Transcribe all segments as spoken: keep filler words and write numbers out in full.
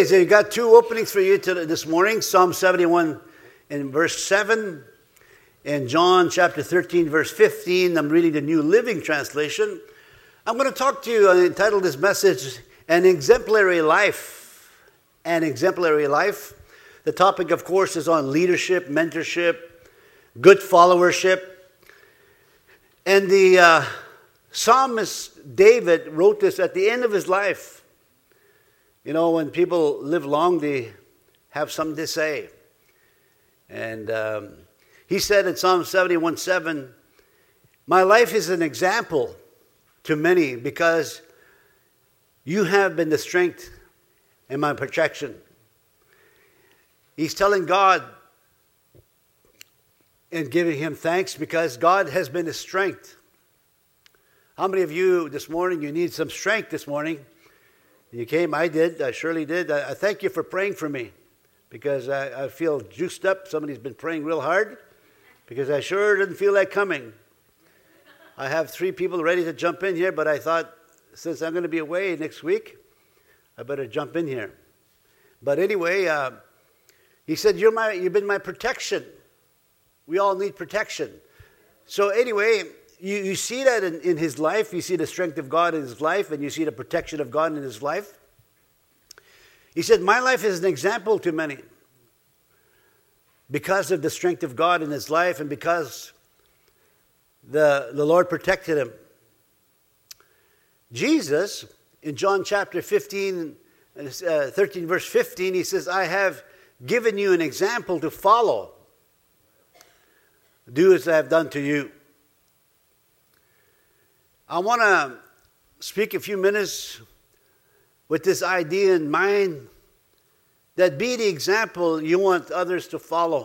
Okay, so you got two openings for you to, this morning. Psalm seventy-one in verse seven and John chapter thirteen verse fifteen. I'm reading the New Living Translation. I'm going to talk to you, I entitled this message, An Exemplary Life. An Exemplary Life. The topic, of course, is on leadership, mentorship, good followership. And the uh, psalmist David wrote this at the end of his life. You know, when people live long, they have something to say. And um, he said in Psalm seventy-one seven, my life is an example to many because you have been the strength and my protection. He's telling God and giving him thanks because God has been his strength. How many of you this morning, you need some strength this morning? You came, I did, I surely did. I, I thank you for praying for me because I, I feel juiced up. Somebody's been praying real hard because I sure didn't feel that coming. I have three people ready to jump in here, but I thought since I'm going to be away next week, I better jump in here. But anyway, uh, he said, You're my, you've been my protection. We all need protection. So anyway, You, you see that in, in his life. You see the strength of God in his life, and you see the protection of God in his life. He said, my life is an example to many because of the strength of God in his life and because the, the Lord protected him. Jesus, in John chapter fifteen, uh, thirteen, verse fifteen, he says, I have given you an example to follow. Do as I have done to you. I want to speak a few minutes with this idea in mind that be the example you want others to follow.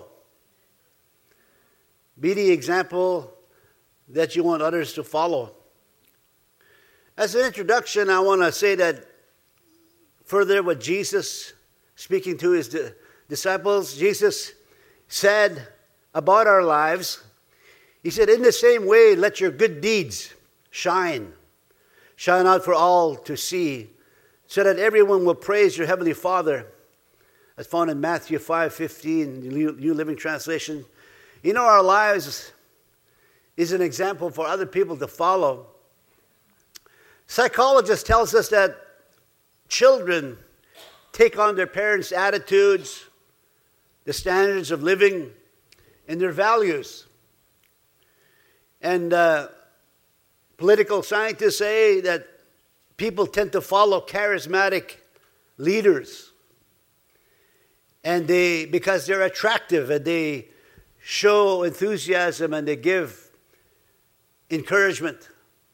Be the example that you want others to follow. As an introduction, I want to say that further what Jesus, speaking to his disciples, Jesus said about our lives, he said, in the same way, let your good deeds Shine. Shine out for all to see, so that everyone will praise your heavenly Father. As found in Matthew five fifteen, New Living Translation. You know, our lives is an example for other people to follow. Psychologists tells us that children take on their parents' attitudes, the standards of living, and their values. And uh, Political scientists say that people tend to follow charismatic leaders. And they, because they're attractive and they show enthusiasm and they give encouragement.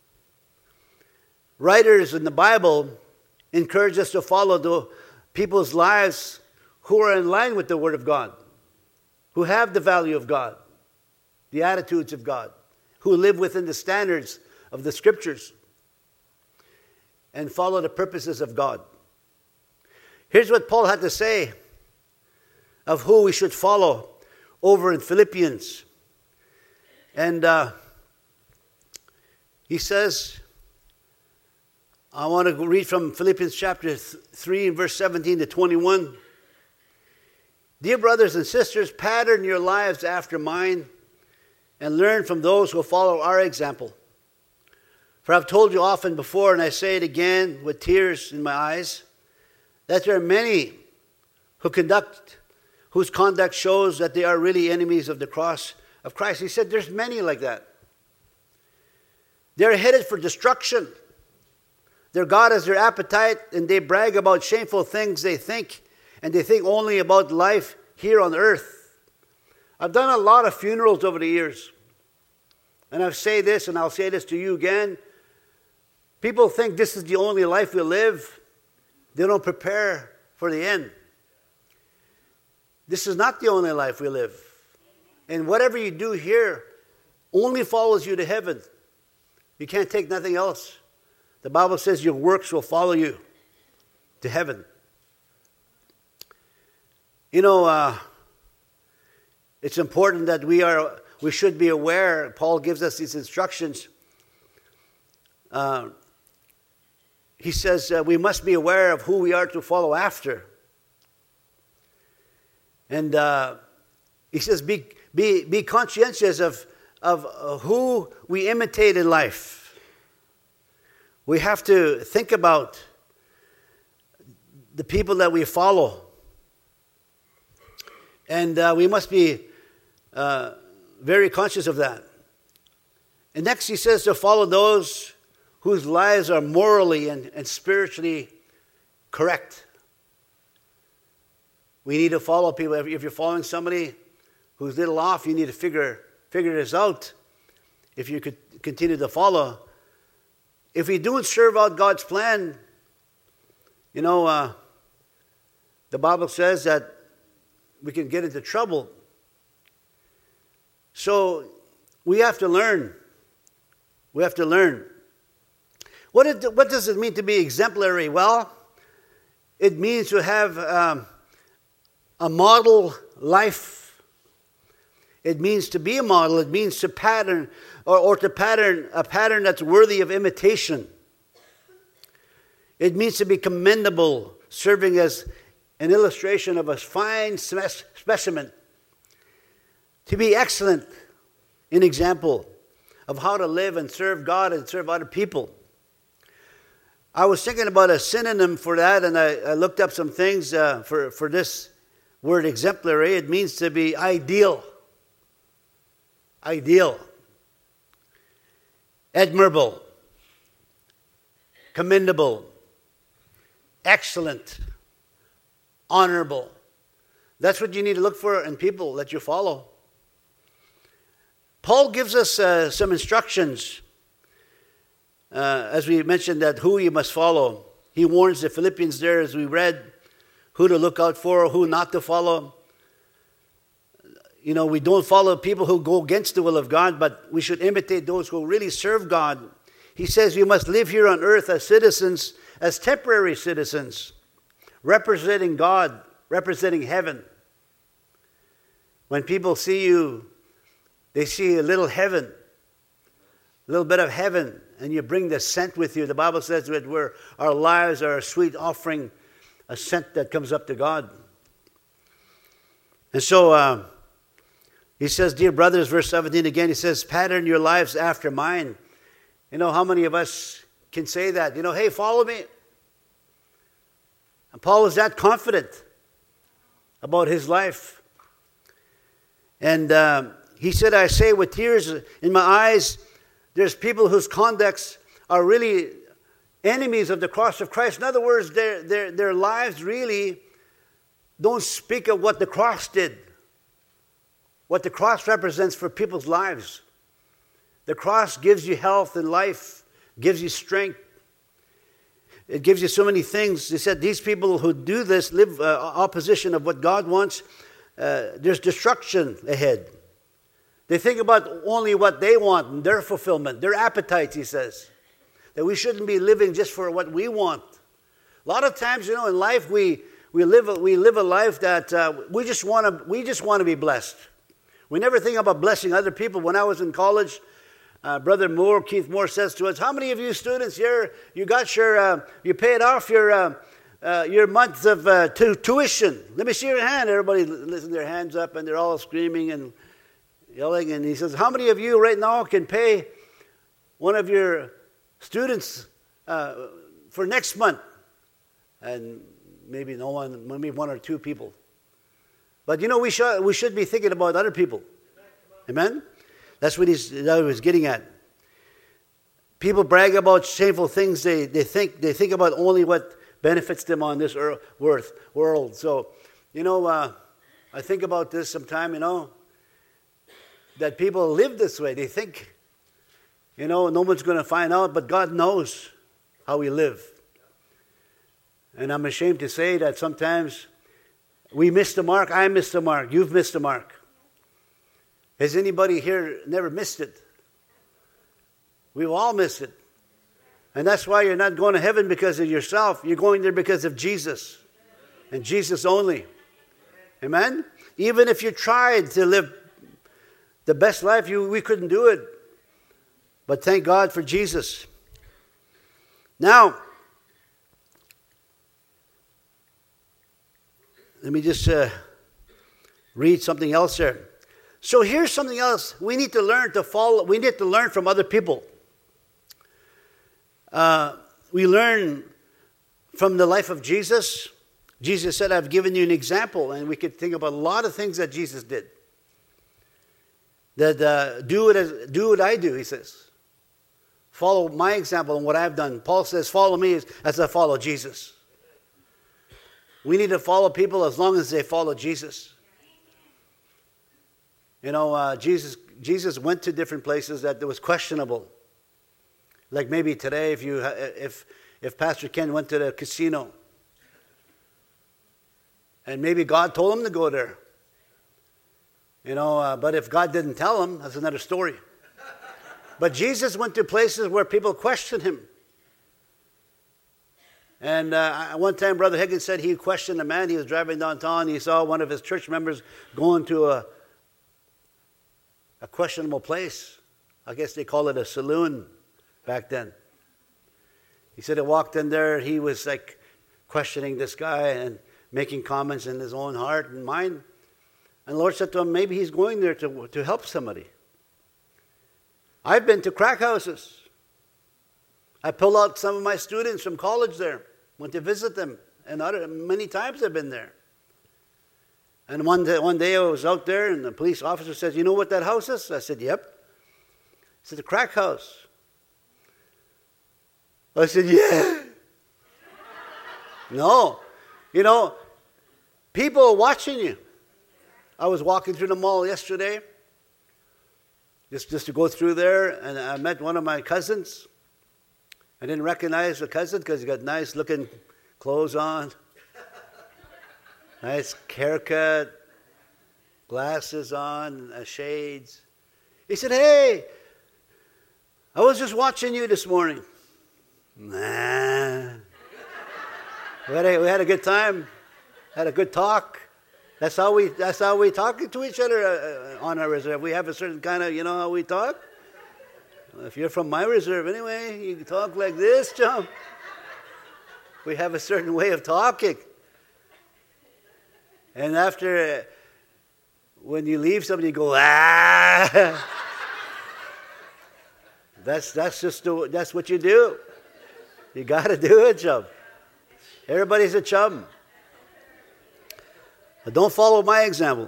Writers in the Bible encourage us to follow the people's lives who are in line with the Word of God, who have the value of God, the attitudes of God, who live within the standards of the Scriptures and follow the purposes of God. Here's what Paul had to say of who we should follow over in Philippians. And uh, he says, I want to read from Philippians chapter three, verse seventeen to twenty-one. Dear brothers and sisters, pattern your lives after mine and learn from those who follow our example. For I've told you often before, and I say it again with tears in my eyes, that there are many who conduct, whose conduct shows that they are really enemies of the cross of Christ. He said there's many like that. They're headed for destruction. Their God is their appetite, and they brag about shameful things they think, and they think only about life here on earth. I've done a lot of funerals over the years, and I'll say this, and I'll say this to you again. People think this is the only life we live. They don't prepare for the end. This is not the only life we live. And whatever you do here only follows you to heaven. You can't take nothing else. The Bible says your works will follow you to heaven. You know, uh, it's important that we are, we should be aware. Paul gives us these instructions. Uh, he says uh, we must be aware of who we are to follow after. And uh, he says, be, be, be conscientious of, of who we imitate in life. We have to think about the people that we follow. And uh, we must be uh, very conscious of that. And next he says to follow those whose lives are morally and, and spiritually correct. We need to follow people. If you're following somebody who's a little off, you need to figure, figure this out if you could continue to follow. If we don't serve out God's plan, you know, uh, the Bible says that we can get into trouble. So we have to learn. We have to learn. What, it, what does it mean to be exemplary? Well, it means to have um, a model life. It means to be a model. It means to pattern or, or to pattern a pattern that's worthy of imitation. It means to be commendable, serving as an illustration of a fine specimen. To be excellent in example of how to live and serve God and serve other people. I was thinking about a synonym for that, and I, I looked up some things uh, for, for this word exemplary. It means to be ideal. Ideal. Admirable. Commendable. Excellent. Honorable. That's what you need to look for in people that you follow. Paul gives us uh, some instructions, uh, as we mentioned, that who you must follow. He warns the Philippians there, as we read, who to look out for, who not to follow. You know, we don't follow people who go against the will of God, but we should imitate those who really serve God. He says we must live here on earth as citizens, as temporary citizens, representing God, representing heaven. When people see you, they see a little heaven, a little bit of heaven, and you bring the scent with you. The Bible says that we're, our lives are a sweet offering, a scent that comes up to God. And so uh, he says, dear brothers, verse seventeen again, he says, pattern your lives after mine. You know, how many of us can say that? You know, hey, follow me. And Paul was that confident about his life. And uh, he said, I say with tears in my eyes, there's people whose conducts are really enemies of the cross of Christ. In other words, their, their, their lives really don't speak of what the cross did, what the cross represents for people's lives. The cross gives you health and life, gives you strength. It gives you so many things. They said these people who do this live uh, opposition of what God wants. Uh, there's destruction ahead. They think about only what they want and their fulfillment, their appetites, he says. That we shouldn't be living just for what we want. A lot of times, you know, in life we we live a, we live a life that uh, we just want to we just want to be blessed. We never think about blessing other people. When I was in college, uh, Brother Moore, Keith Moore, says to us, "How many of you students here you got your uh, you paid off your uh, uh, your month of uh, tu- tuition? Let me see your hand." Everybody lifting their hands up, and they're all screaming and yelling. And he says, "How many of you right now can pay one of your students uh, for next month?" And maybe no one, maybe one or two people. But you know, we should we should be thinking about other people. Amen? That's what he's that he was getting at. People brag about shameful things. They they think they think about only what benefits them on this earth, world. So, you know, uh, I think about this sometime. You know, that people live this way. They think, you know, no one's going to find out, but God knows how we live. And I'm ashamed to say that sometimes we miss the mark. I missed the mark. You've missed the mark. Has anybody here never missed it? We've all missed it. And that's why you're not going to heaven because of yourself. You're going there because of Jesus. And Jesus only. Amen? Even if you tried to live the best life, you we couldn't do it. But thank God for Jesus. Now, let me just uh, read something else there. So here's something else. We need to learn to follow. We need to learn from other people. Uh, we learn from the life of Jesus. Jesus said, I've given you an example. And we could think about a lot of things that Jesus did. That uh, do, it as, do what I do, he says. Follow my example and what I've done. Paul says, follow me as, as I follow Jesus. We need to follow people as long as they follow Jesus. You know, uh, Jesus Jesus went to different places that was questionable. Like maybe today, if you if if Pastor Ken went to the casino, and maybe God told him to go there. You know, uh, but if God didn't tell him, that's another story. But Jesus went to places where people questioned him. And uh, one time, Brother Higgins said he questioned a man. He was driving downtown. He saw one of his church members going to a, a questionable place. I guess they call it a saloon back then. He said he walked in there. He was like questioning this guy and making comments in his own heart and mind. And the Lord said to him, maybe he's going there to, to help somebody. I've been to crack houses. I pulled out some of my students from college there. Went to visit them, and other, many times I've been there. And one day, one day I was out there, and the police officer says, you know what that house is? I said, yep. He said, the crack house. I said, yeah. No. You know, people are watching you. I was walking through the mall yesterday, just, just to go through there, and I met one of my cousins. I didn't recognize the cousin because he got nice looking clothes on, nice haircut, glasses on, uh, shades. He said, hey, I was just watching you this morning. Nah. We had a, we had a good time, had a good talk. That's how we, that's how we talk to each other uh, on our reserve. We have a certain kind of, you know how we talk? If you're from my reserve anyway, you can talk like this, John. We have a certain way of talking. And after, uh, when you leave somebody, you go, ah. That's, that's just, the, that's what you do. You got to do it, chum. Everybody's a chum. But don't follow my example.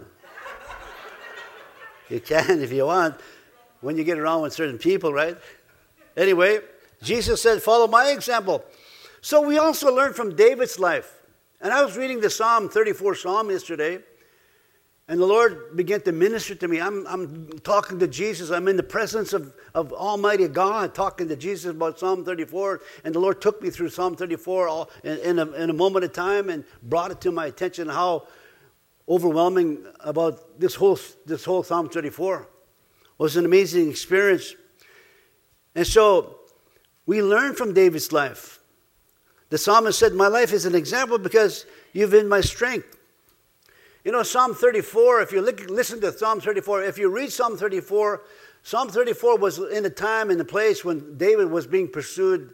You can if you want. When you get around with certain people, right? Anyway, Jesus said, follow my example. So we also learn from David's life. And I was reading the Psalm thirty-four Psalm yesterday, and the Lord began to minister to me. I'm, I'm talking to Jesus. I'm in the presence of, of Almighty God, talking to Jesus about Psalm thirty-four. And the Lord took me through Psalm thirty-four all in, in, a, in a moment of time and brought it to my attention how overwhelming about this whole, this whole Psalm thirty-four. It was an amazing experience. And so we learn from David's life. The psalmist said, my life is an example because you've been my strength. You know, Psalm thirty-four, if you listen to Psalm thirty-four, if you read Psalm thirty-four, Psalm thirty-four was in a time and a place when David was being pursued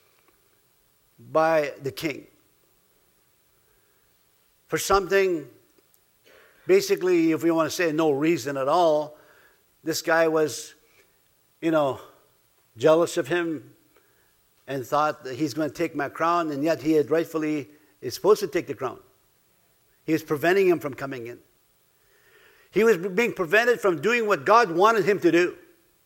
by the king for something, basically, if we want to say no reason at all. This guy was, you know, jealous of him and thought that he's going to take my crown, and yet he had rightfully is supposed to take the crown. He was preventing him from coming in. He was being prevented from doing what God wanted him to do.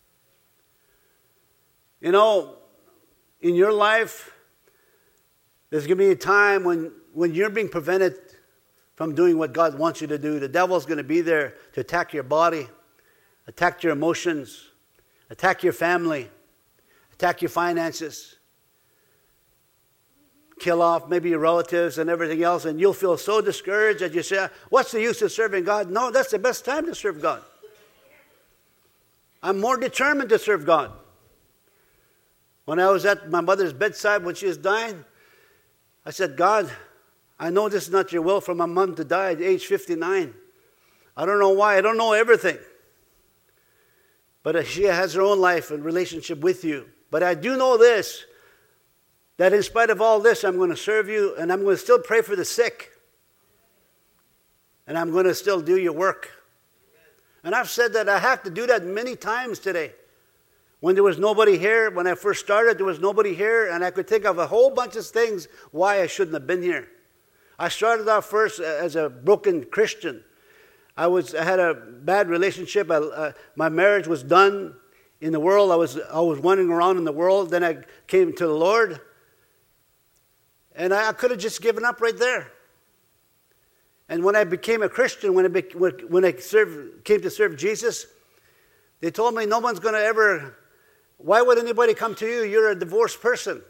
You know, in your life, there's going to be a time when, when you're being prevented from doing what God wants you to do. The devil's going to be there to attack your body, attack your emotions, attack your family, attack your finances, kill off maybe your relatives and everything else, and you'll feel so discouraged that you say, what's the use of serving God? No, that's the best time to serve God. I'm more determined to serve God. When I was at my mother's bedside when she was dying, I said, God, I know this is not your will for my mom to die at age fifty-nine. I don't know why. I don't know everything. But she has her own life and relationship with you. But I do know this, that in spite of all this, I'm going to serve you, and I'm going to still pray for the sick. And I'm going to still do your work. And I've said that I have to do that many times today. When there was nobody here, when I first started, there was nobody here, and I could think of a whole bunch of things why I shouldn't have been here. I started out first as a broken Christian. I was I had a bad relationship. I, uh, my marriage was done in the world. I was I was wandering around in the world. Then I came to the Lord, and I, I could have just given up right there. And when I became a Christian, when I be, when I served, came to serve Jesus, they told me no one's going to ever. Why would anybody come to you? You're a divorced person.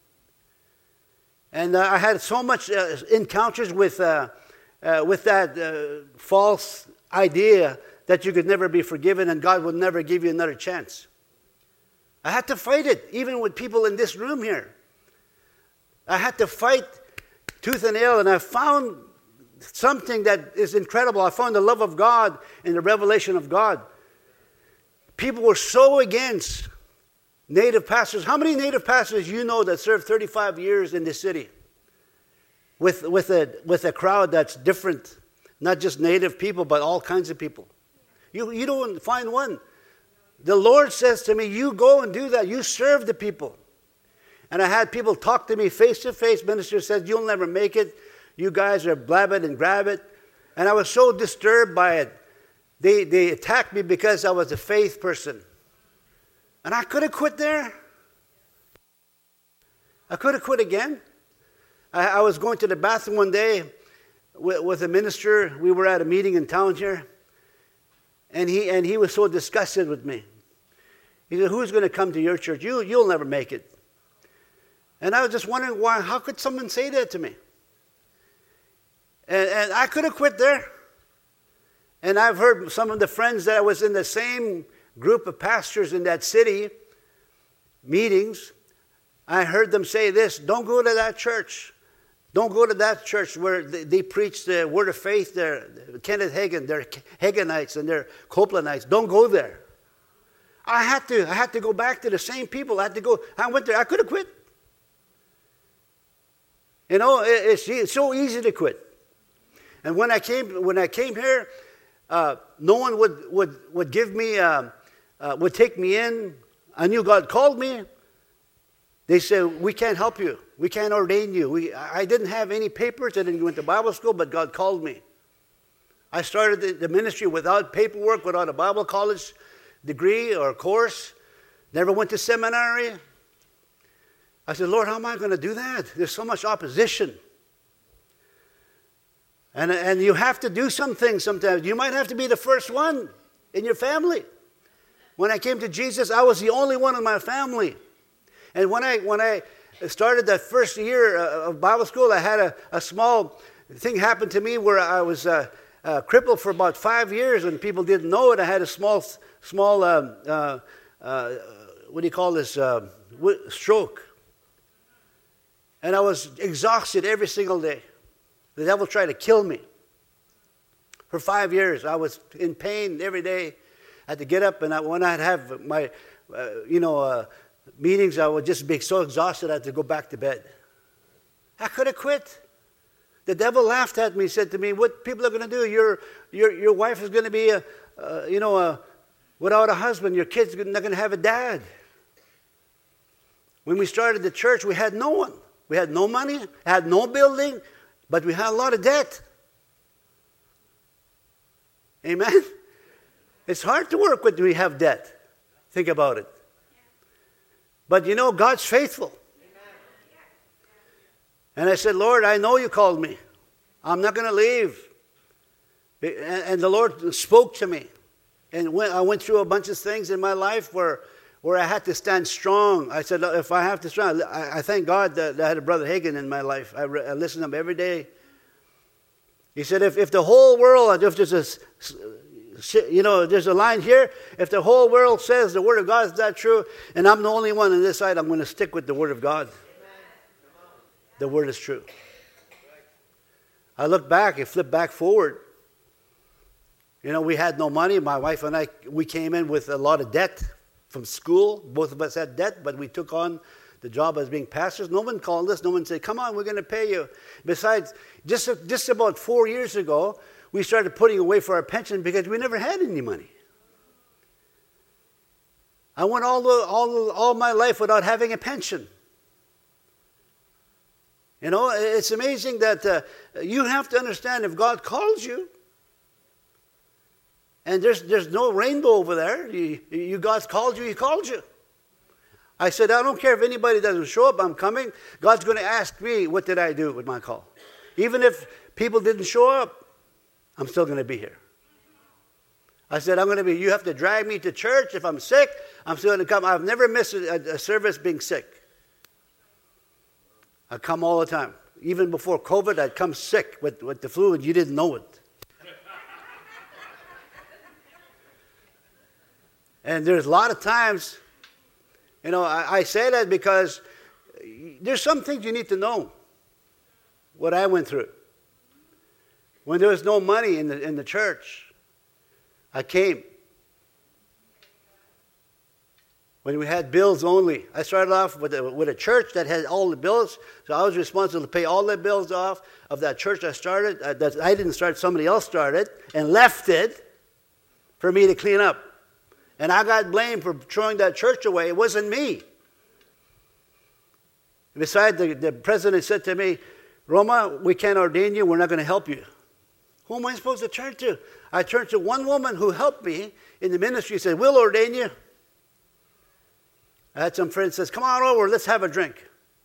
And uh, I had so much uh, encounters with uh, uh, with that uh, false idea that you could never be forgiven and God would never give you another chance. I had to fight it, even with people in this room here. I had to fight tooth and nail, and I found something that is incredible. I found the love of God and the revelation of God. People were so against native pastors. How many native pastors you know that served thirty-five years in this city? With, with, a, with a crowd that's different. Not just native people, but all kinds of people. You, you don't find one. The Lord says to me, you go and do that. You serve the people. And I had people talk to me face to face. Minister said, you'll never make it. You guys are blab it and grab it. And I was so disturbed by it. They, they attacked me because I was a faith person. And I could have quit there. I could have quit again. I, I was going to the bathroom one day with, with a minister. We were at a meeting in town here. And he, and he was so disgusted with me. He said, who's going to come to your church? You, you'll never make it. And I was just wondering why, how could someone say that to me? And, and I could have quit there. And I've heard some of the friends that I was in the same group of pastors in that city, meetings, I heard them say this, don't go to that church. Don't go to that church where they, they preach the word of faith. They're Kenneth Hagin, they're Haginites and they're Copelandites. Don't go there. I had to, I had to go back to the same people. I had to go, I went there, I could have quit. You know, it, it's, it's so easy to quit. And when I came, when I came here, uh, no one would, would, would give me, uh, uh, would take me in. I knew God called me. They said, we can't help you. We can't ordain you. We, I didn't have any papers. I didn't go into Bible school, but God called me. I started the, the ministry without paperwork, without a Bible college degree or course. Never went to seminary. I said, Lord, how am I going to do that? There's so much opposition. And, and you have to do some things sometimes. You might have to be the first one in your family. When I came to Jesus, I was the only one in my family. And when I when I started that first year of Bible school, I had a, a small thing happen to me where I was uh, uh, crippled for about five years, and people didn't know it. I had a small, small um, uh, uh, what do you call this, uh, stroke. And I was exhausted every single day. The devil tried to kill me. For five years, I was in pain every day. I had to get up, and I, when I'd have my, uh, you know, uh, meetings, I would just be so exhausted I had to go back to bed. I could have quit. The devil laughed at me. He said to me, what people are going to do? Your, your, your wife is going to be, a, uh, you know, a, without a husband. Your kid's not going to have a dad. When we started the church, we had no one. We had no money, had no building, but we had a lot of debt. Amen? It's hard to work when we have debt. Think about it. But you know, God's faithful. And I said, Lord, I know you called me. I'm not going to leave. And the Lord spoke to me. And when I went through a bunch of things in my life where, where I had to stand strong. I said, if I have to stand, I, I thank God that I had a Brother Hagin in my life. I, re, I listened to him every day. He said, if, if the whole world, if there's a, you know, there's a line here, if the whole world says the Word of God is not true, and I'm the only one on this side, I'm going to stick with the Word of God. The Word is true. I look back, I flip back forward. You know, we had no money. My wife and I, we came in with a lot of debt from school. Both of us had debt, but we took on the job as being pastors. No one called us. No one said, come on, we're going to pay you. Besides, just, just about four years ago, we started putting away for our pension because we never had any money. I went all, the, all, all my life without having a pension. You know, it's amazing that uh, you have to understand if God calls you, and there's, there's no rainbow over there, you, you God's called you, He called you. I said, I don't care if anybody doesn't show up, I'm coming. God's going to ask me, what did I do with my call? Even if people didn't show up, I'm still going to be here. I said, I'm going to be, you have to drag me to church. If I'm sick, I'm still going to come. I've never missed a, a service being sick. I come all the time. Even before COVID, I'd come sick with, with the flu and you didn't know it. And there's a lot of times, you know, I, I say that because there's some things you need to know. What I went through. When there was no money in the, in the church, I came. When we had bills only, I started off with a, with a church that had all the bills, so I was responsible to pay all the bills off of that church I started. Uh, that I didn't start, somebody else started, and left it for me to clean up. And I got blamed for throwing that church away. It wasn't me. Besides, the, the president said to me, Roma, we can't ordain you. We're not going to help you. Who am I supposed to turn to? I turned to one woman who helped me in the ministry. Said, we'll ordain you. I had some friends says, come on over, let's have a drink.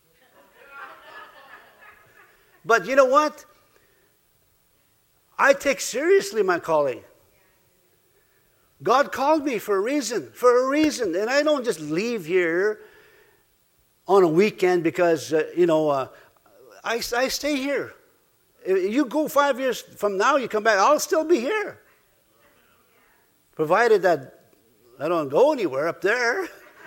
But you know what? I take seriously my calling. God called me for a reason, for a reason. And I don't just leave here on a weekend because, uh, you know, uh, I, I stay here. If you go five years from now, you come back, I'll still be here. Provided that I don't go anywhere up there.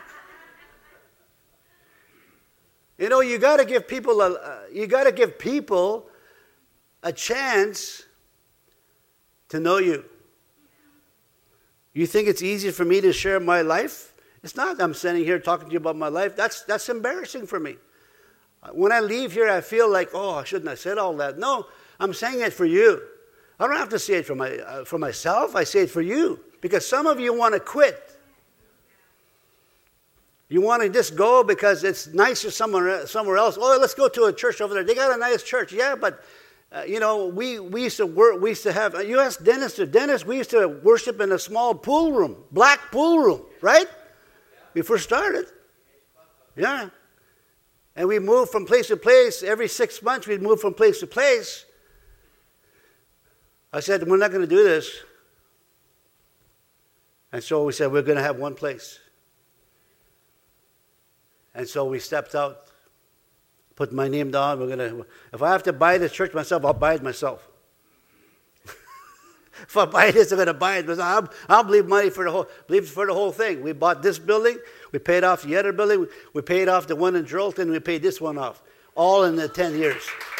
You know, you got to give people a, uh, you got to give people a chance to know you. You think it's easy for me to share my life? It's not. I'm standing here talking to you about my life. That's that's embarrassing for me. When I leave here, I feel like, oh, I shouldn't have said all that. No, I'm saying it for you. I don't have to say it for my uh, for myself. I say it for you because some of you want to quit. You want to just go because it's nicer somewhere somewhere else. Oh, let's go to a church over there. They got a nice church. Yeah, but uh, you know, we we used to work. We used to have. You ask Dennis. Dennis, we used to worship in a small pool room, black pool room, right? We first started. Yeah. And we moved from place to place. Every six months, we'd move from place to place. I said, we're not going to do this. And so we said, we're going to have one place. And so we stepped out, put my name down. We're going to. If I have to buy this church myself, I'll buy it myself. If I buy this, I'm going to buy it. I'll, I'll believe money for the whole, believe for the whole thing. We bought this building. We paid off the other building. We paid off the one in Geraldton. We paid this one off. All in the ten years.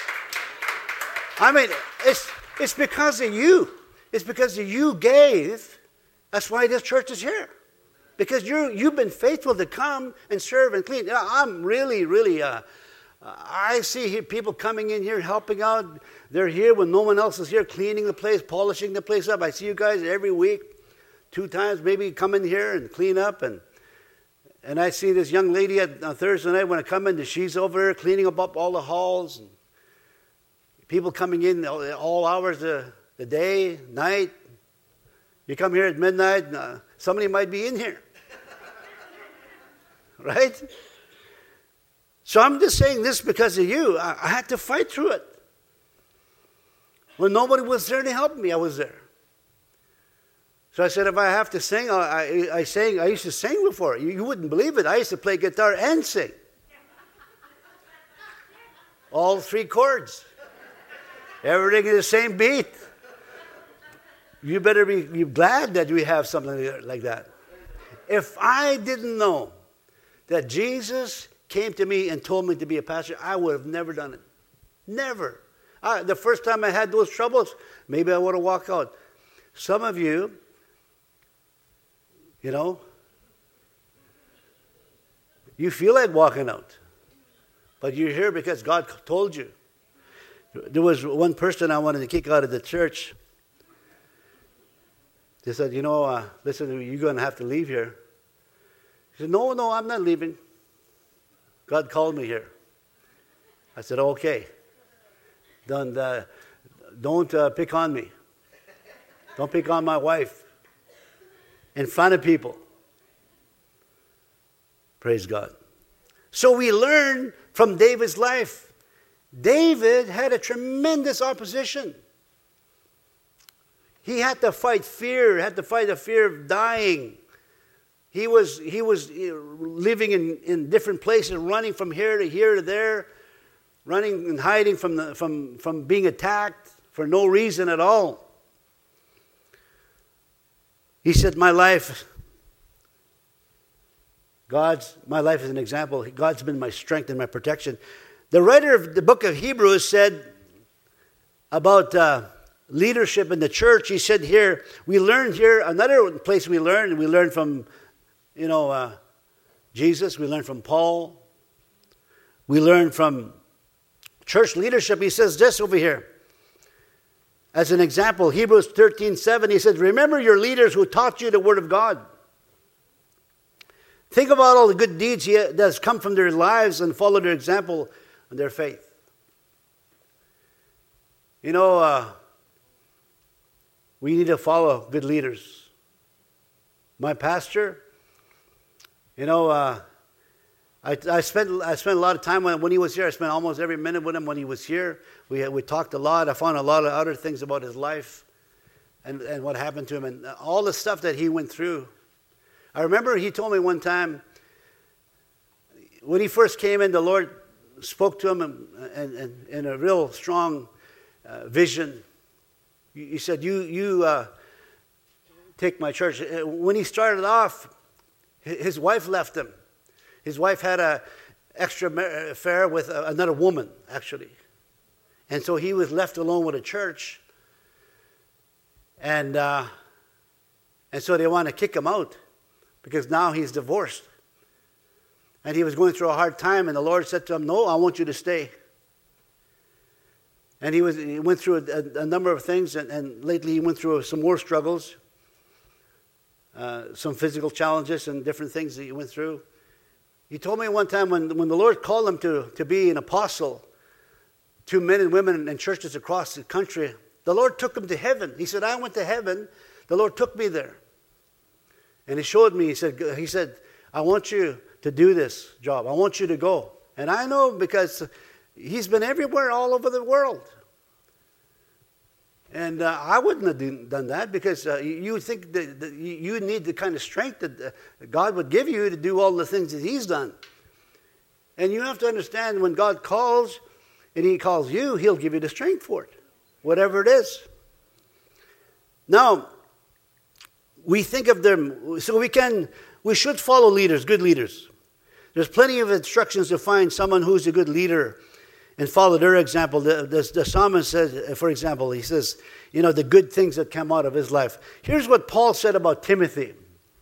I mean, it's it's because of you. It's because of you gave. That's why this church is here. Because you you've been faithful to come and serve and clean. I'm really, really. Uh, I see people coming in here helping out. They're here when no one else is here, cleaning the place, polishing the place up. I see you guys every week, two times maybe come in here and clean up. And and I see this young lady at, on Thursday night when I come in, she's over there cleaning up all the halls. And people coming in all, all hours of the day, night. You come here at midnight, and, uh, somebody might be in here. Right? So I'm just saying this because of you. I, I had to fight through it. When nobody was there to help me, I was there. So I said, if I have to sing, I, I, I sang. I used to sing before. You, you wouldn't believe it. I used to play guitar and sing. All three chords. Everything in the same beat. You better be, be glad that we have something like that. If I didn't know that Jesus came to me and told me to be a pastor, I would have never done it. Never. I, the first time I had those troubles, maybe I would have walked out. Some of you, you know, you feel like walking out. But you're here because God told you. There was one person I wanted to kick out of the church. They said, you know, uh, listen, you're going to have to leave here. He said, no, no, I'm not leaving. God called me here. I said, okay. Don't, uh, don't uh, pick on me. Don't pick on my wife in front of people. Praise God. So we learn from David's life. David had a tremendous opposition. He had to fight fear, had to fight the fear of dying. He was, he was living in, in different places, running from here to here to there, running and hiding from, the, from, from being attacked for no reason at all. He said, my life, God's, my life is an example. God's been my strength and my protection. The writer of the book of Hebrews said about uh, leadership in the church, he said here, we learned here, another place we learned, we learned from, you know, uh, Jesus, we learned from Paul, we learned from church leadership. He says this over here. As an example, Hebrews thirteen seven, he says, remember your leaders who taught you the word of God. Think about all the good deeds that has come from their lives and follow their example and their faith. You know, uh, we need to follow good leaders. My pastor, you know, uh, I, I spent I spent a lot of time when, when he was here. I spent almost every minute with him when he was here. We we talked a lot. I found a lot of other things about his life and, and what happened to him and all the stuff that he went through. I remember he told me one time, when he first came in, the Lord spoke to him in, in, in, in a real strong uh, vision. He said, you, you uh, take my church. When he started off, his wife left him. His wife had an extra affair with another woman, actually. And so he was left alone with a church. And, uh, and so they want to kick him out because now he's divorced. And he was going through a hard time, and the Lord said to him, no, I want you to stay. And he, was, he went through a, a number of things, and, and lately he went through some more struggles, uh, some physical challenges and different things that he went through. He told me one time when, when the Lord called him to, to be an apostle to men and women in churches across the country, the Lord took him to heaven. He said, I went to heaven. The Lord took me there. And he showed me, he said, he said, I want you to do this job. I want you to go. And I know because he's been everywhere all over the world. And uh, I wouldn't have done that because uh, you think that, that you need the kind of strength that uh, God would give you to do all the things that he's done. And you have to understand when God calls and he calls you, he'll give you the strength for it, whatever it is. Now, we think of them, so we can, we should follow leaders, good leaders. There's plenty of instructions to find someone who's a good leader and follow their example. The, the, the psalmist says, for example, he says, you know, the good things that come out of his life. Here's what Paul said about Timothy.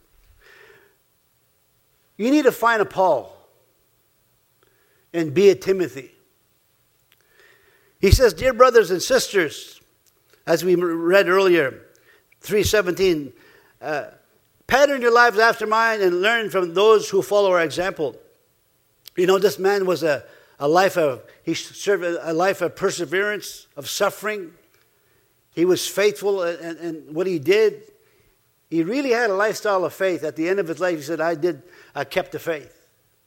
You need to find a Paul and be a Timothy. He says, dear brothers and sisters, as we read earlier, three seventeen, uh, pattern your lives after mine and learn from those who follow our example. You know, this man was a, a life of, he served a life of perseverance, of suffering. He was faithful in, in what he did. He really had a lifestyle of faith. At the end of his life, he said, I did, I kept the faith.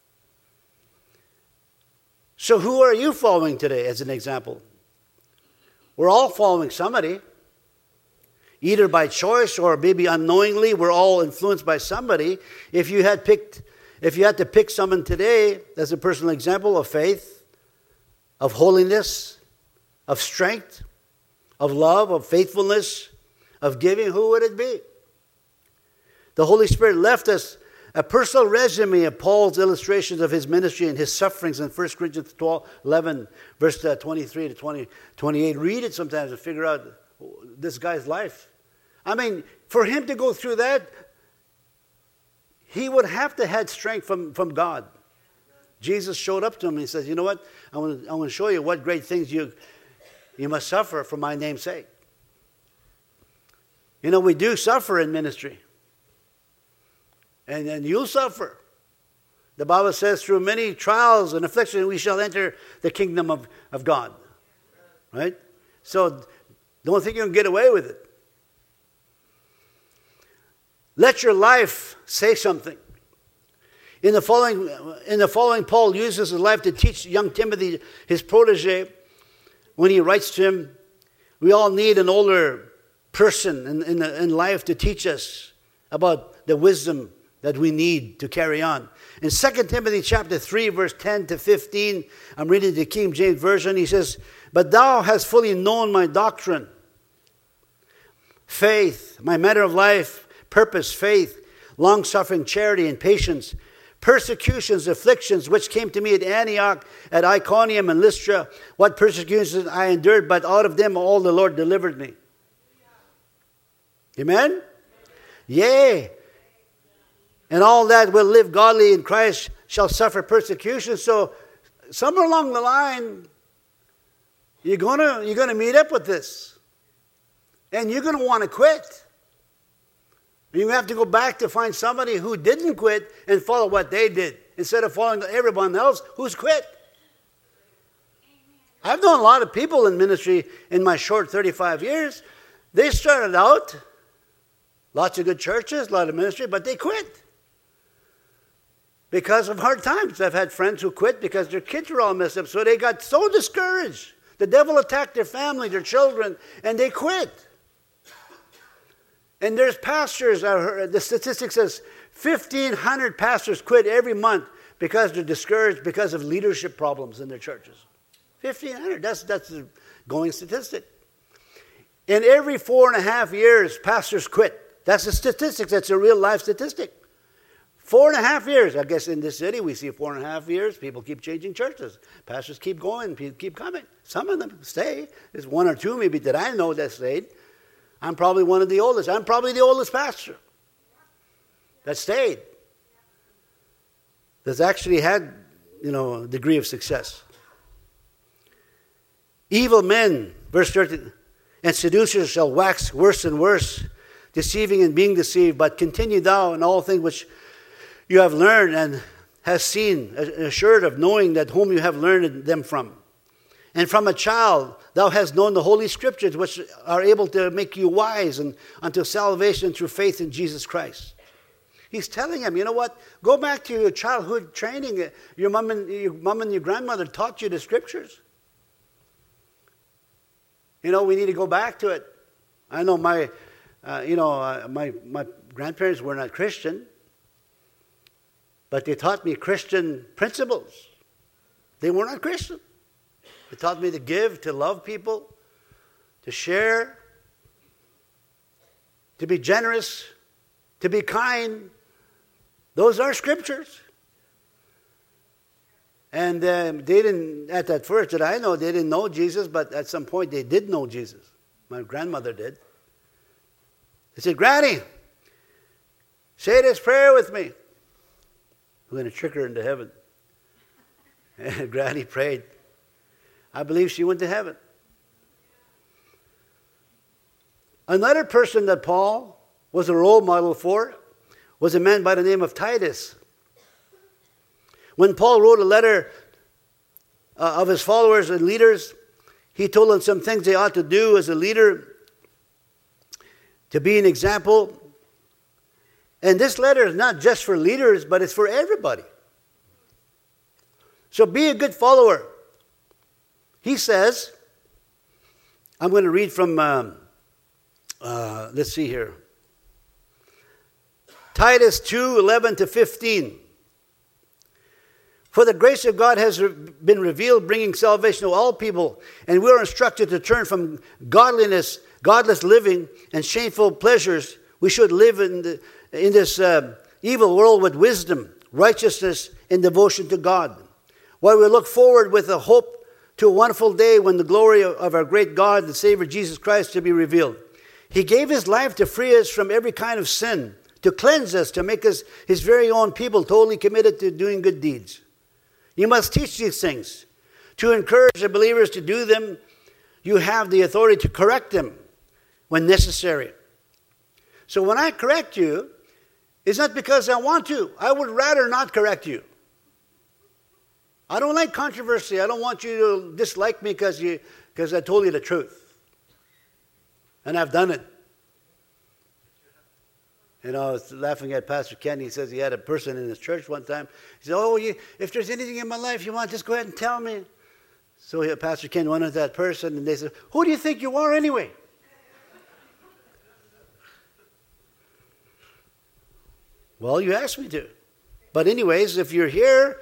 So who are you following today as an example? We're all following somebody. Either by choice or maybe unknowingly, we're all influenced by somebody. If you had picked, if you had to pick someone today as a personal example of faith, of holiness, of strength, of love, of faithfulness, of giving, who would it be? The Holy Spirit left us a personal resume of Paul's illustrations of his ministry and his sufferings in First Corinthians twelve, eleven, verse twenty-three to twenty, twenty-eight. Read it sometimes and figure out this guy's life. I mean, for him to go through that, he would have to have strength from, from God. Jesus showed up to him and he says, you know what? I want to, I want to show you what great things you, you must suffer for my name's sake. You know, we do suffer in ministry. And, and you'll suffer. The Bible says through many trials and afflictions we shall enter the kingdom of, of God. Right? So don't think you can get away with it. Let your life say something. In the following, in the following, Paul uses his life to teach young Timothy, his protege, when he writes to him. We all need an older person in, in, in life to teach us about the wisdom that we need to carry on. In Second Timothy chapter three, verse ten to fifteen, I'm reading the King James Version. He says, "But thou hast fully known my doctrine, faith, my manner of life, purpose, faith, long-suffering, charity, and patience, persecutions, afflictions, which came to me at Antioch, at Iconium, and Lystra. What persecutions I endured, but out of them all the Lord delivered me." Amen? Yea. And all that will live godly in Christ shall suffer persecution. So somewhere along the line, you're gonna you're gonna meet up with this, and you're gonna want to quit. You have to go back to find somebody who didn't quit and follow what they did instead of following everyone else who's quit. I've known a lot of people in ministry in my short thirty-five years. They started out, lots of good churches, a lot of ministry, but they quit because of hard times. I've had friends who quit because their kids were all messed up, so they got so discouraged. The devil attacked their family, their children, and they quit. And there's pastors, I heard, the statistic says fifteen hundred pastors quit every month because they're discouraged because of leadership problems in their churches. fifteen hundred, that's, that's the going statistic. And every four and a half years, pastors quit. That's a statistic, that's a real life statistic. Four and a half years, I guess in this city we see four and a half years, people keep changing churches. Pastors keep going, people keep coming. Some of them stay. There's one or two maybe that I know that stayed. I'm probably one of the oldest. I'm probably the oldest pastor that stayed. That's actually had, you know, a degree of success. Evil men, verse thirteen, and seducers shall wax worse and worse, deceiving and being deceived. But continue thou in all things which you have learned and have seen, assured of knowing that whom you have learned them from. And from a child thou hast known the Holy Scriptures, which are able to make you wise and unto salvation through faith in Jesus Christ. He's telling him, you know what? Go back to your childhood training. Your mom and your mom and your grandmother taught you the Scriptures. You know, we need to go back to it. I know my, uh, you know, uh, my my grandparents were not Christian, but they taught me Christian principles. They were not Christian. It taught me to give, to love people, to share, to be generous, to be kind. Those are scriptures. And um, they didn't, at that first that I know, they didn't know Jesus, but at some point they did know Jesus. My grandmother did. They said, "Granny, say this prayer with me. We're going to trick her into heaven." And Granny prayed. I believe she went to heaven. Another person that Paul was a role model for was a man by the name of Titus. When Paul wrote a letter uh, of his followers and leaders, he told them some things they ought to do as a leader to be an example. And this letter is not just for leaders, but it's for everybody. So be a good follower. He says, I'm going to read from, um, uh, let's see here. Titus two, eleven to fifteen. For the grace of God has been revealed, bringing salvation to all people, and we are instructed to turn from godliness, godless living, and shameful pleasures. We should live in, the, in this uh, evil world with wisdom, righteousness, and devotion to God, while we look forward with a hope to a wonderful day when the glory of our great God and Savior Jesus Christ to be revealed. He gave his life to free us from every kind of sin, to cleanse us, to make us his very own people, totally committed to doing good deeds. You must teach these things. To encourage the believers to do them, you have the authority to correct them when necessary. So when I correct you, it's not because I want to. I would rather not correct you. I don't like controversy. I don't want you to dislike me because you because I told you the truth. And I've done it. You know, I was laughing at Pastor Ken. He says he had a person in his church one time. He said, oh, you, if there's anything in my life you want, just go ahead and tell me. So he, Pastor Ken went to that person, and they said, who do you think you are anyway? Well, you asked me to. But anyways, if you're here,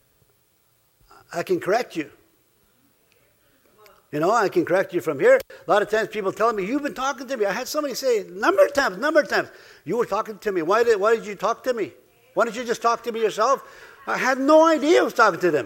I can correct you. You know, I can correct you from here. A lot of times people tell me, you've been talking to me. I had somebody say, number of times, number of times, you were talking to me. Why did, why did you talk to me? Why didn't you just talk to me yourself? I had no idea I was talking to them.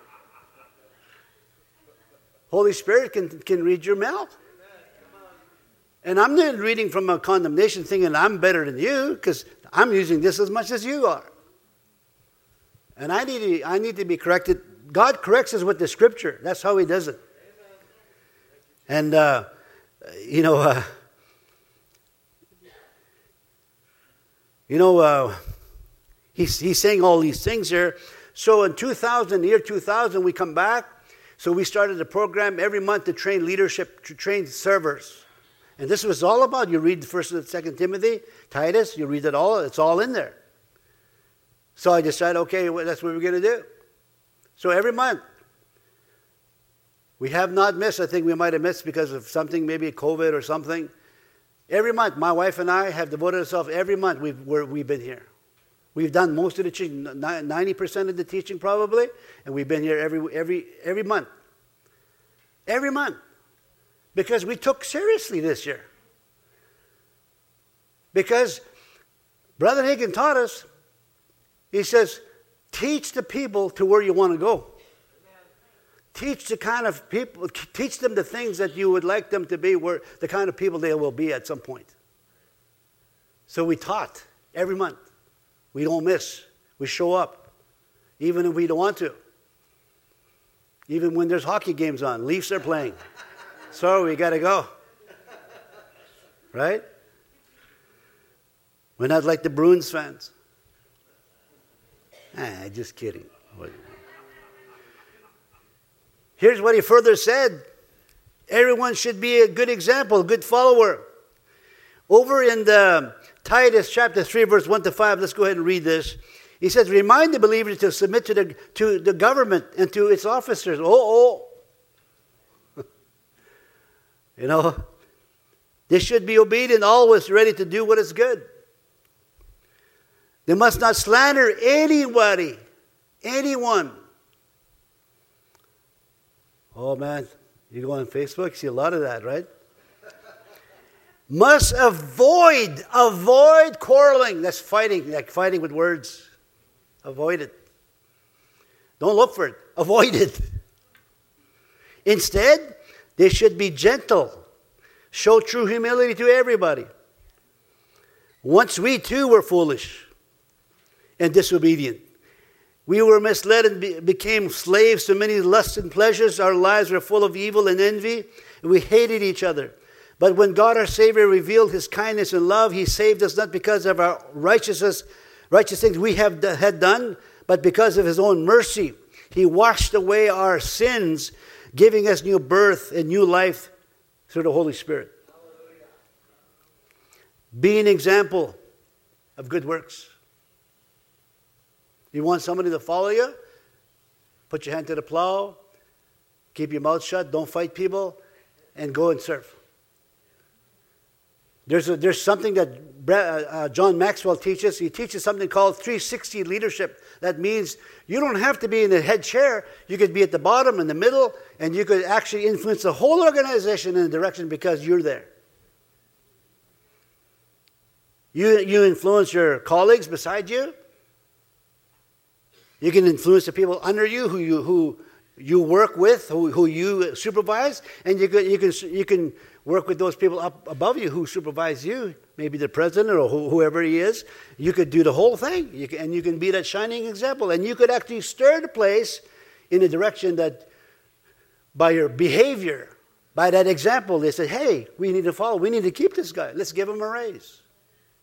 Holy Spirit can, can read your mouth. And I'm not reading from a condemnation thinking I'm better than you, because I'm using this as much as you are. And I need to, I need to be corrected. God corrects us with the Scripture. That's how He does it. And, uh, you know, uh, you know, uh, he's, he's saying all these things here. So in two thousand, the year two thousand, we come back. So we started a program every month to train leadership, to train servers. And this was all about, you read the First and Second Timothy, Titus, you read it all, it's all in there. So I decided, okay, well, that's what we're going to do. So every month, we have not missed. I think we might have missed because of something, maybe COVID or something. Every month, my wife and I have devoted ourselves every month we've, we're, we've been here. We've done most of the teaching, ninety percent of the teaching probably, and we've been here every, every, every month. Every month. Because we took seriously this year. Because Brother Hagin taught us, he says, teach the people to where you want to go. Teach the kind of people, teach them the things that you would like them to be, where the kind of people they will be at some point. So we taught every month. We don't miss. We show up, even if we don't want to. Even when there's hockey games on, Leafs are playing. So we got to go. Right? We're not like the Bruins fans. Ah, just kidding. Here's what he further said. Everyone should be a good example, a good follower. Over in the Titus chapter three, verse one to five, let's go ahead and read this. He says, remind the believers to submit to the, to the government and to its officers. Oh, oh. You know, they should be obedient, always ready to do what is good. They must not slander anybody, anyone. Oh, man, you go on Facebook, you see a lot of that, right? Must avoid, avoid quarreling. That's fighting, like fighting with words. Avoid it. Don't look for it. Avoid it. Instead, they should be gentle. Show true humility to everybody. Once we too were foolish and disobedient. We were misled and be, became slaves to many lusts and pleasures. Our lives were full of evil and envy. And we hated each other. But when God our Savior revealed His kindness and love, He saved us not because of our righteousness, righteous things we have had done, but because of His own mercy. He washed away our sins, giving us new birth and new life through the Holy Spirit. Hallelujah. Be an example of good works. You want somebody to follow you? Put your hand to the plow. Keep your mouth shut. Don't fight people. And go and serve. There's, a, there's something that uh, John Maxwell teaches. He teaches something called three sixty leadership. That means you don't have to be in the head chair. You could be at the bottom, in the middle, and you could actually influence the whole organization in a direction because you're there. You, you influence your colleagues beside you. You can influence the people under you who you who you work with, who, who you supervise, and you can you can you can work with those people up above you who supervise you, maybe the president or wh- whoever he is. You could do the whole thing, you can, and you can be that shining example, and you could actually stir the place in a direction that, by your behavior, by that example, they say, "Hey, we need to follow. We need to keep this guy. Let's give him a raise."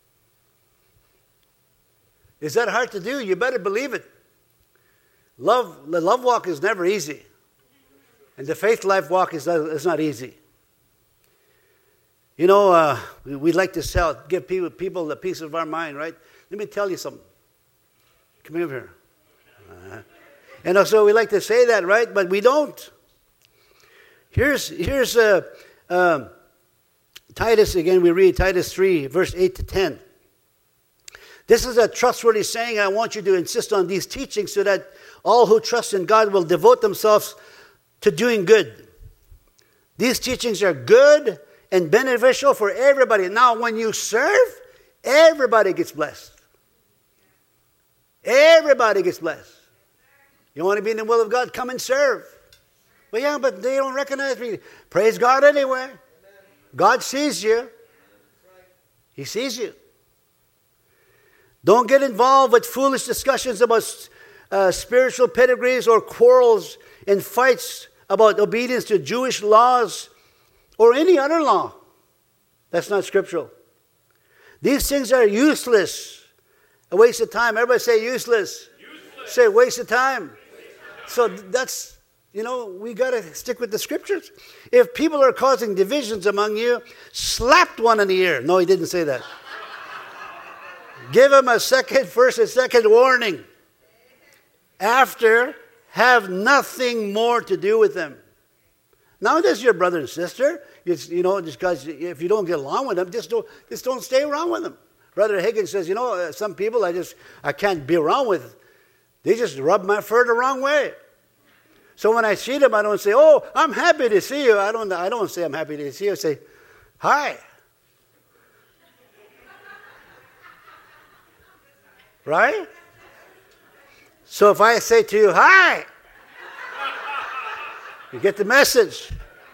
Is that hard to do? You better believe it. Love, the love walk is never easy. And the faith life walk is not, is not easy. You know, uh, we, we like to sell, give people, people the peace of our mind, right? Let me tell you something. Come over here. Uh-huh. And also we like to say that, right? But we don't. Here's, here's uh, uh, Titus again. We read Titus three, verse eight to ten. This is a trustworthy saying. I want you to insist on these teachings so that all who trust in God will devote themselves to doing good. These teachings are good and beneficial for everybody. Now, when you serve, everybody gets blessed. Everybody gets blessed. You want to be in the will of God? Come and serve. But yeah, but they don't recognize me. Praise God anyway. God sees you. He sees you. Don't get involved with foolish discussions about uh, spiritual pedigrees or quarrels and fights about obedience to Jewish laws or any other law. That's not scriptural. These things are useless. A waste of time. Everybody say useless. Useless. Say waste of time. Waste of time. So that's, you know, we got to stick with the scriptures. If people are causing divisions among you, slap one in the ear. No, he didn't say that. Give them a second, first and second warning. After, have nothing more to do with them. Now, this is your brother and sister. It's, you know, just because if you don't get along with them, just don't, just don't stay around with them. Brother Higgins says, you know, uh, some people I just, I can't be around with. They just rub my fur the wrong way. So when I see them, I don't say, oh, I'm happy to see you. I don't, I don't say I'm happy to see you. I say, hi. Right? So if I say to you, hi, you get the message.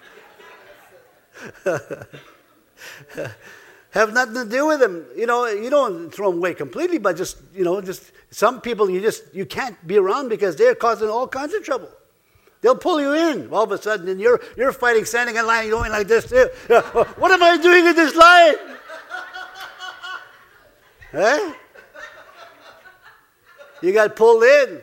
Have nothing to do with them. You know, you don't throw them away completely, but just, you know, just some people you just, you can't be around because they're causing all kinds of trouble. They'll pull you in all of a sudden, and you're you're fighting, standing in line, going like this too. What am I doing in this line? Eh? You got pulled in.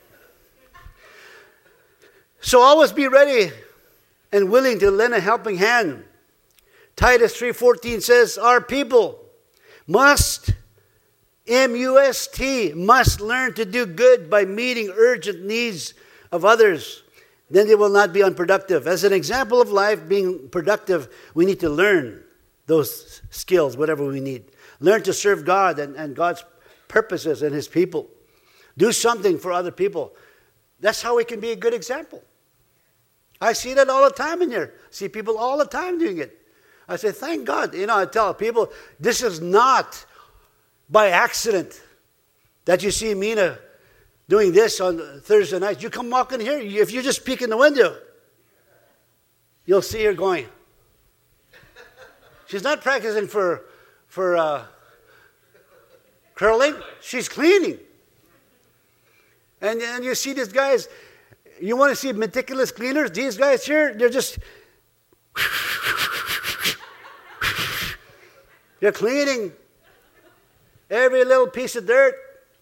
So always be ready and willing to lend a helping hand. Titus three fourteen says, our people must, M U S T, must learn to do good by meeting urgent needs of others. Then they will not be unproductive. As an example of life being productive, we need to learn those skills, whatever we need. Learn to serve God and, and God's purposes and His people. Do something for other people. That's how we can be a good example. I see that all the time in here. I see people all the time doing it. I say, thank God. You know, I tell people, this is not by accident that you see Mina doing this on Thursday nights. You come walking here, if you just peek in the window, you'll see her going. She's not practicing for, for uh, curling. She's cleaning. And, and you see these guys, you want to see meticulous cleaners? These guys here, they're just, they're cleaning every little piece of dirt.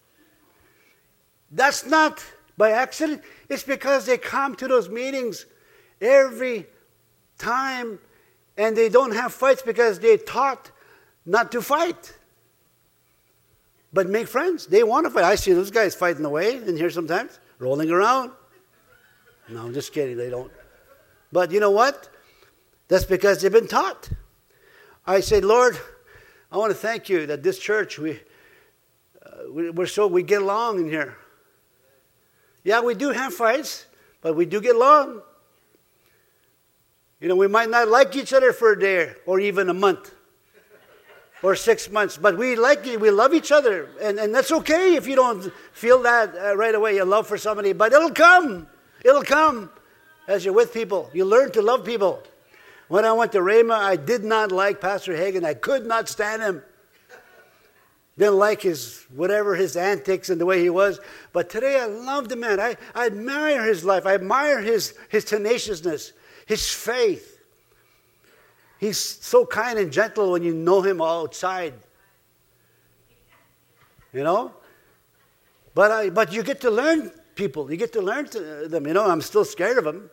That's not by accident. It's because they come to those meetings every time and they don't have fights because they're taught not to fight. But make friends. They want to fight. I see those guys fighting away in here sometimes, rolling around. No, I'm just kidding. They don't. But you know what? That's because they've been taught. I say, Lord, I want to thank you that this church, we, uh, we we're so we get along in here. Yeah, we do have fights, but we do get along. You know, we might not like each other for a day or even a month. Or six months, but we like you, we love each other, and, and that's okay if you don't feel that uh, right away, your love for somebody, but it'll come, it'll come as you're with people. You learn to love people. When I went to Rhema, I did not like Pastor Hagin. I could not stand him. Didn't like his, whatever, his antics and the way he was, but today I love the man. I, I admire his life. I admire his, his tenaciousness, his faith. He's so kind and gentle when you know him outside. You know? But I, but you get to learn people. You get to learn to them. You know, I'm still scared of them.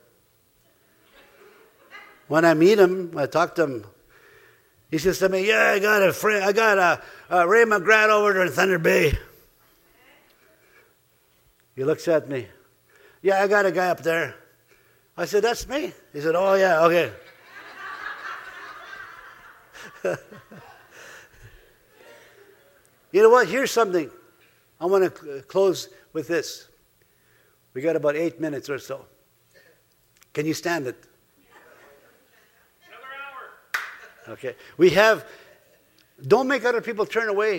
When I meet him, I talk to him. He says to me, "Yeah, I got a friend. I got a, a Ray McGrath over there in Thunder Bay." He looks at me. "Yeah, I got a guy up there." I said, "That's me." He said, "Oh yeah, okay." You know what? Here's something. I want to close with this. We got about eight minutes or so. Can you stand it? Another hour. Okay. We have, don't make other people turn away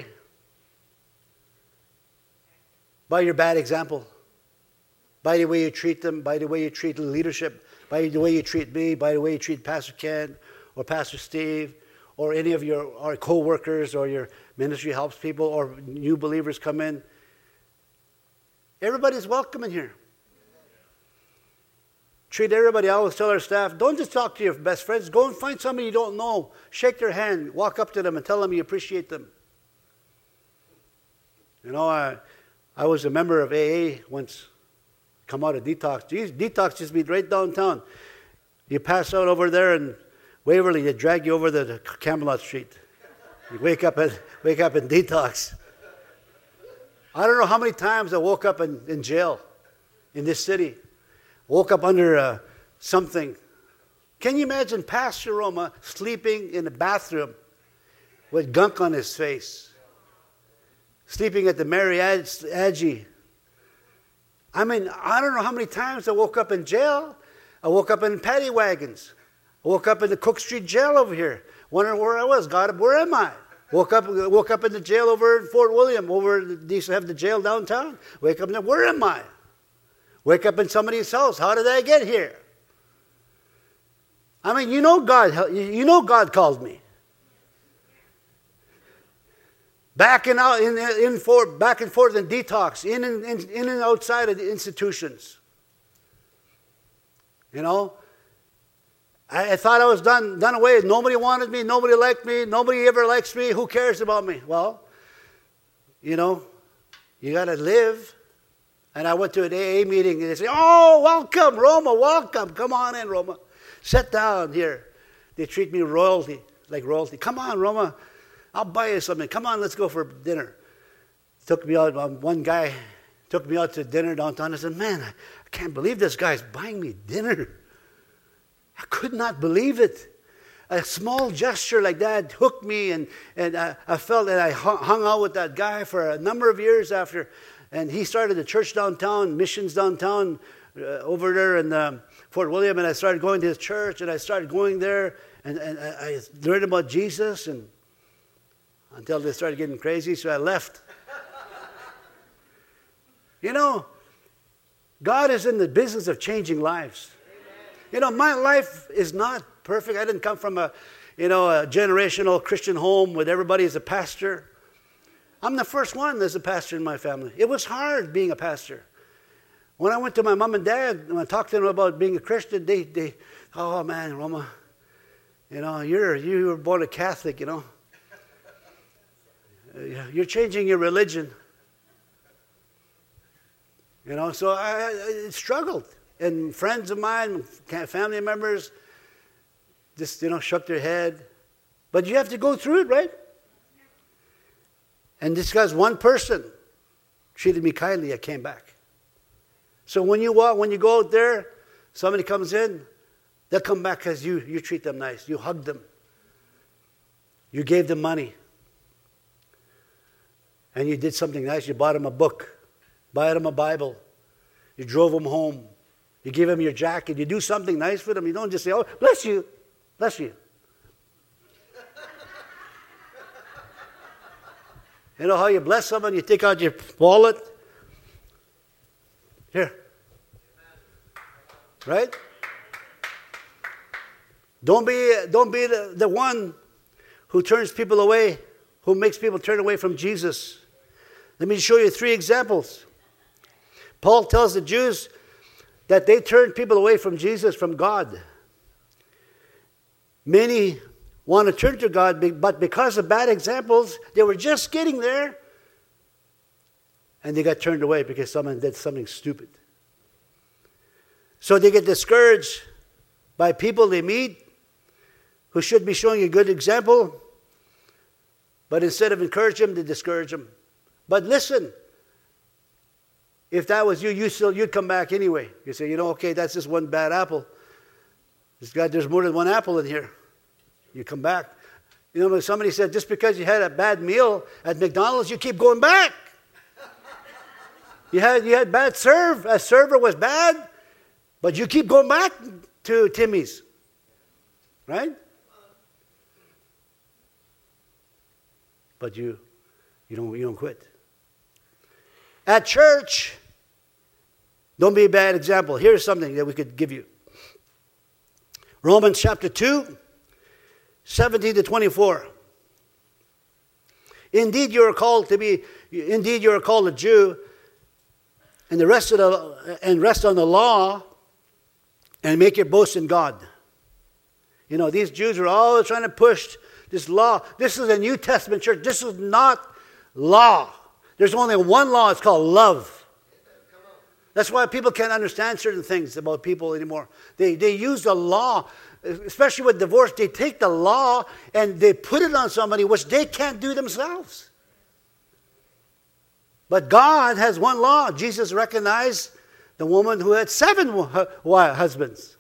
by your bad example, by the way you treat them, by the way you treat the leadership, by the way you treat me, by the way you treat Pastor Ken or Pastor Steve or any of your our co-workers or your ministry helps people or new believers come in. Everybody's welcome in here. Treat everybody. I always tell our staff, don't just talk to your best friends. Go and find somebody you don't know. Shake their hand. Walk up to them and tell them you appreciate them. You know, I, I was a member of A A once. Come out of detox. Jeez, detox just be right downtown. You pass out over there in Waverly, they drag you over to Camelot Street. You wake up and wake up in detox. I don't know how many times I woke up in, in jail in this city. Woke up under uh, something. Can you imagine Pastor Roma sleeping in the bathroom with gunk on his face? Sleeping at the Mary Aggie. I mean, I don't know how many times I woke up in jail. I woke up in paddy wagons. I woke up in the Cook Street jail over here. Wondering where I was. God, where am I? Woke up woke up in the jail over in Fort William. Over, they used to have the jail downtown. Wake up and where am I? Wake up in somebody's house. How did I get here? I mean, you know God, you know God called me. Back and out, in, in for, back and forth in detox, in and, in, in and outside of the institutions. You know, I, I thought I was done, done away. Nobody wanted me. Nobody liked me. Nobody ever likes me. Who cares about me? Well, you know, you got to live. And I went to an A A meeting and they said, "Oh, welcome, Roma, welcome. Come on in, Roma. Sit down here." They treat me royalty, like royalty. "Come on, Roma. I'll buy you something. Come on, let's go for dinner." Took me out, um, one guy took me out to dinner downtown. I said, "Man, I, I can't believe this guy's buying me dinner." I could not believe it. A small gesture like that hooked me, and, and I, I felt that I hung out with that guy for a number of years after. And he started a church downtown, missions downtown, uh, over there in um, Fort William. And I started going to his church, and I started going there, and, and I, I learned about Jesus, and until they started getting crazy, so I left. You know, God is in the business of changing lives. Amen. You know, my life is not perfect. I didn't come from a, you know, a generational Christian home with everybody as a pastor. I'm the first one that's a pastor in my family. It was hard being a pastor. When I went to my mom and dad, when I talked to them about being a Christian, they, they "Oh man, Roma, you know, you're you were born a Catholic, you know. You're changing your religion." You know, so I, I struggled. And friends of mine, family members, just, you know, shook their head. But you have to go through it, right? And this guy's one person treated me kindly. I came back. So when you walk, when you go out there, somebody comes in, they'll come back because you, you treat them nice. You hug them. You gave them money. And you did something nice. You bought them a book. Buy them a Bible. You drove them home. You give them your jacket. You do something nice for them. You don't just say, "Oh, bless you. Bless you." You know how you bless someone? You take out your wallet. Here. Right? Don't be, don't be the, the one who turns people away, who makes people turn away from Jesus. Let me show you three examples. Paul tells the Jews that they turned people away from Jesus, from God. Many want to turn to God, but because of bad examples, they were just getting there. and they got turned away because someone did something stupid. So they get discouraged by people they meet who should be showing a good example, but instead of encouraging them, they discourage them. But listen, if that was you, you still, you'd come back anyway. You say, you know, okay, that's just one bad apple. There's, got, there's more than one apple in here. You come back. You know, when somebody said, just because you had a bad meal at McDonald's, you keep going back. You had, you had bad serve. A server was bad, but you keep going back to Timmy's. Right? But you, you don't, you don't quit. At church, don't be a bad example. Here's something that we could give you. Romans chapter two, seventeen to twenty-four. Indeed, you are called to be, indeed you are called a Jew, and the rest of the and rest on the law, and make your boast in God. You know, these Jews are always trying to push this law. This is a New Testament church. This is not law. There's only one law. It's called love. That's why people can't understand certain things about people anymore. They, they use the law, especially with divorce. They take the law and they put it on somebody which they can't do themselves. But God has one law. Jesus recognized the woman who had seven husbands.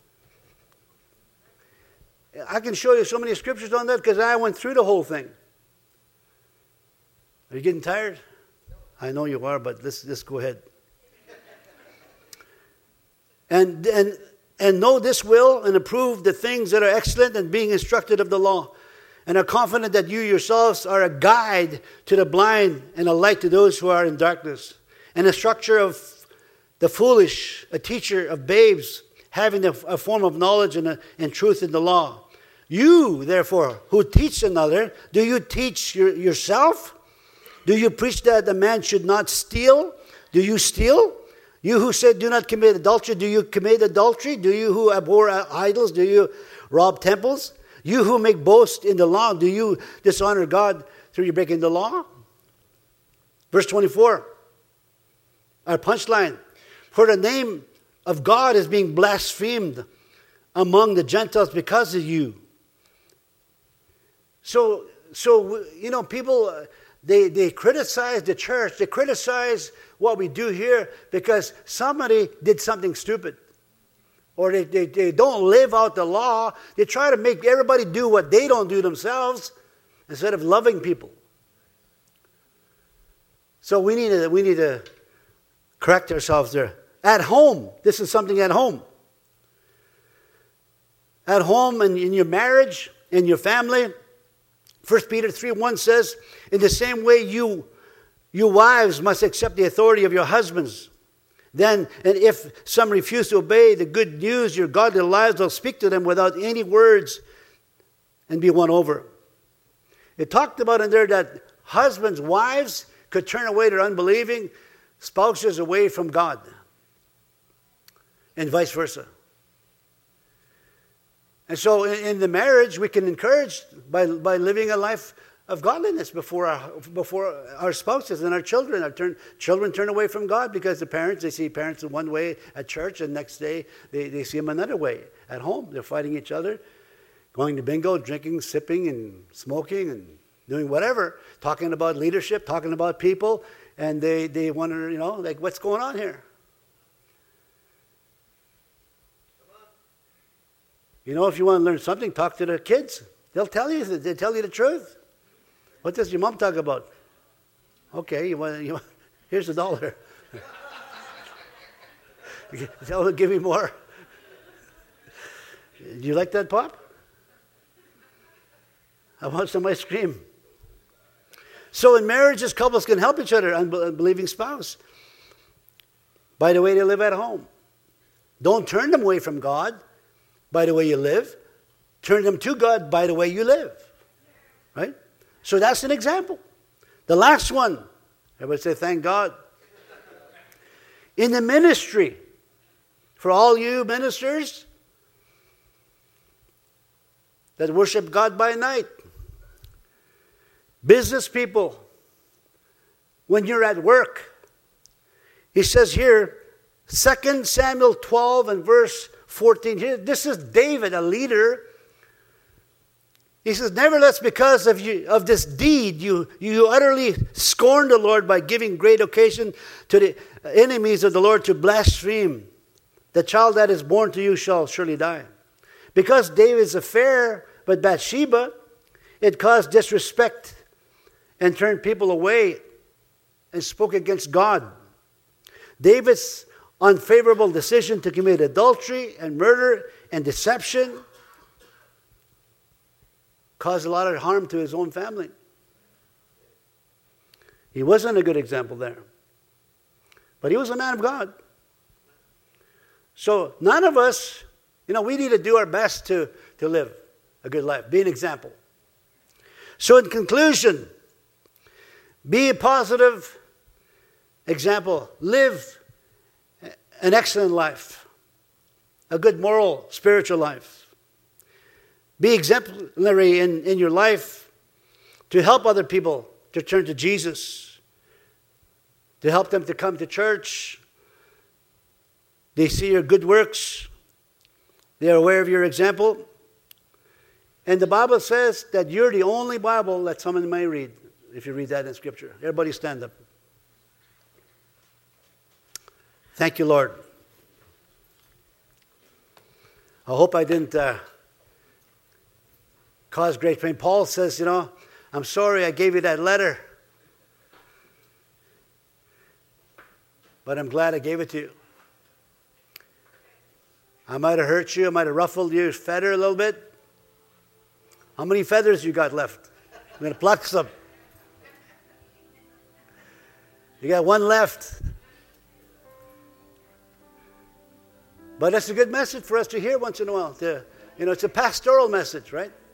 I can show you so many scriptures on that because I went through the whole thing. Are you getting tired? I know you are, but let's, let's go ahead. And, and, and know this will and approve the things that are excellent and being instructed of the law. And are confident that you yourselves are a guide to the blind and a light to those who are in darkness. And a structure of the foolish, a teacher of babes, having a, a form of knowledge and, a, and truth in the law. You, therefore, who teach another, do you teach your, yourself? Do you preach that a man should not steal? Do you steal? You who said do not commit adultery, do you commit adultery? Do you who abhor idols, do you rob temples? You who make boast in the law, do you dishonor God through your breaking the law? Verse twenty-four, our punchline. For the name of God is being blasphemed among the Gentiles because of you. So, so you know, people, they, they criticize the church. They criticize what we do here because somebody did something stupid. Or they, they, they don't live out the law. They try to make everybody do what they don't do themselves instead of loving people. So we need to, we need to correct ourselves there. At home, this is something at home. At home and in your marriage, in your family, First Peter three one says, in the same way you, you wives must accept the authority of your husbands. Then, and if some refuse to obey the good news, your godly lives will speak to them without any words and be won over. It talked about in there that husbands, wives could turn away their unbelieving spouses away from God. And vice versa. And so in, in the marriage, we can encourage by, by living a life of godliness before our, before our spouses and our children. Our turn, children turn away from God because the parents, they see parents in one way at church, and next day they, they see them another way. At home, they're fighting each other, going to bingo, drinking, sipping, and smoking, and doing whatever, talking about leadership, talking about people, and they, they wonder, you know, like, what's going on here? You know, if you want to learn something, talk to the kids. They'll tell you, they'll tell you the truth. What does your mom talk about? Okay, you want, you want, here's a dollar. Tell them to give me more. Do you like that, Pop? I want some ice cream. So in marriages, couples can help each other, unbelieving spouse, by the way they live at home. Don't turn them away from God by the way you live. Turn them to God by the way you live. Right? So that's an example. The last one, I would say thank God. In the ministry, for all you ministers that worship God by night, business people, when you're at work, He says here, Second Samuel twelve and verse fourteen. Here, this is David, a leader. He says, nevertheless, because of you of this deed, you, you utterly scorned the Lord by giving great occasion to the enemies of the Lord to blaspheme. The child that is born to you shall surely die. Because David's affair with Bathsheba, it caused disrespect and turned people away and spoke against God. David's unfavorable decision to commit adultery and murder and deception caused a lot of harm to his own family. He wasn't a good example there. But he was a man of God. So none of us, you know, we need to do our best to, to live a good life. Be an example. So in conclusion, be a positive example. Live an excellent life. A good moral, spiritual life. Be exemplary in, in your life to help other people to turn to Jesus. To help them to come to church. They see your good works. They are aware of your example. And the Bible says that you're the only Bible that someone may read, if you read that in Scripture. Everybody stand up. Thank you, Lord. I hope I didn't uh, cause great pain. Paul says, you know, I'm sorry I gave you that letter. But I'm glad I gave it to you. I might have hurt you. I might have ruffled your feather a little bit. How many feathers you got left? I'm going to pluck some. You got one left. But that's a good message for us to hear once in a while. To, you know, it's a pastoral message, right?